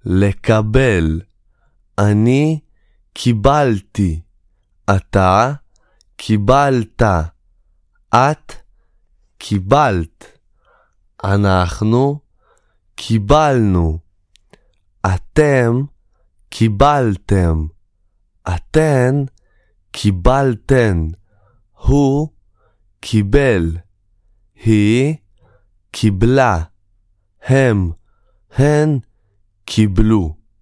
לקבל. אני קיבלתי. אתה קיבלת. את קיבלת. אנחנו קיבלנו. אתם קיבלתם. אתן קיבלתן. הוא קיבל. היא קיבלה. הם, הן קיבלו.